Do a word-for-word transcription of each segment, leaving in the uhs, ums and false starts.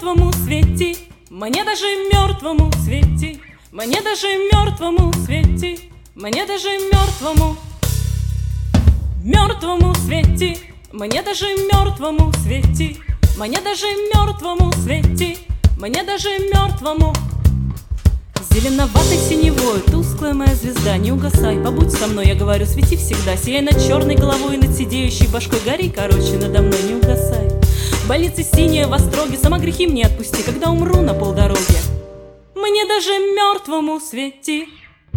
мертвому свети, мне даже мертвому свети, мне даже мертвому свети, мне даже мертвому, мертвому свети, мне даже мертвому свети, мне даже мертвому свети, мне даже мертвому. Зеленоватой синевой, тусклая моя звезда, не угасай, побудь со мной, я говорю, свети всегда. Сияй над черной головой, над сидеющей башкой, гори, короче, надо мной, не угасай. В больнице синяя, в остроге, сама грехи мне отпусти, когда умру на полдороге. Мне даже мертвому свети.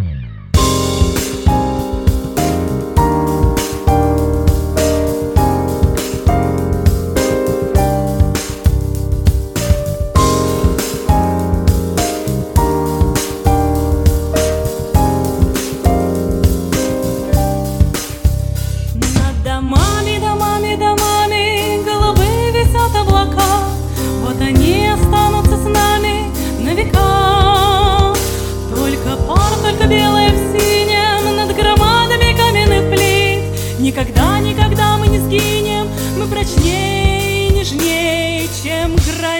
Домами, домами, домами голубые висят облака, вот они останутся с нами на века. Только пар, только белое в синем над громадами каменных плит. Никогда, никогда мы не сгинем, мы прочнее и нежнее, чем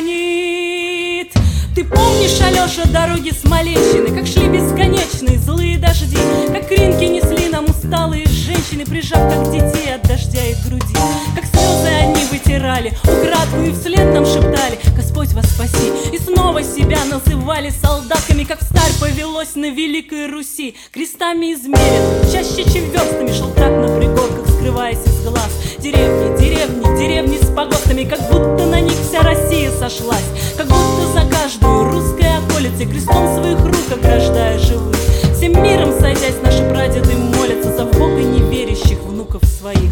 гранит. Ты помнишь, Алеша, дороги Смоленщины, как шли бесконечные злые дожди, как кринки несли нам усталые женщины, прижав как детей от дождя их груди, как слезы они вытирали украдкую и вслед нам шептали: Господь вас спаси. И снова себя называли солдатками, как встарь повелось на Великой Руси. Крестами измерен, чаще чем верстами шел трак на пригорках, скрываясь из глаз. Деревни, деревни, деревни с погостами, как будто на них вся Россия сошлась, как будто за каждую русской околицей крестом своих рук ограждая живых. Всем миром сойдясь, наши прадеды молятся за в Бога неверящих внуков своих.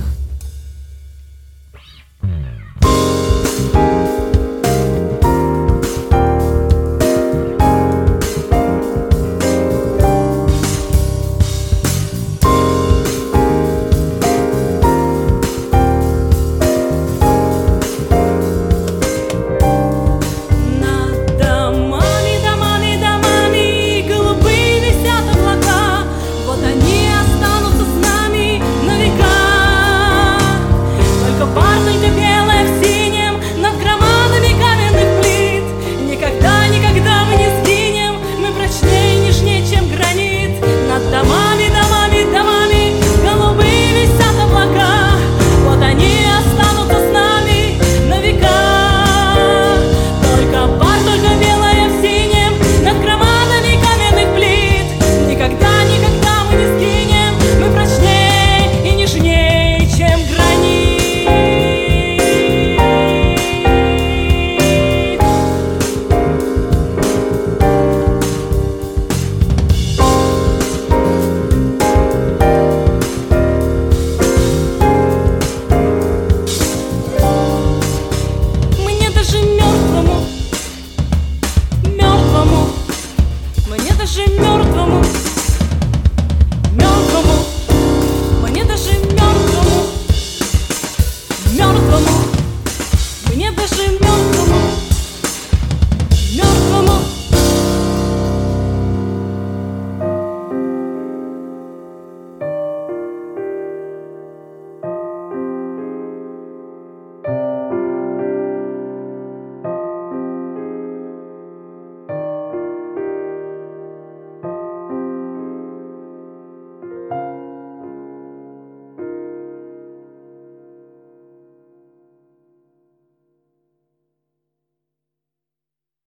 Мне даже мертвому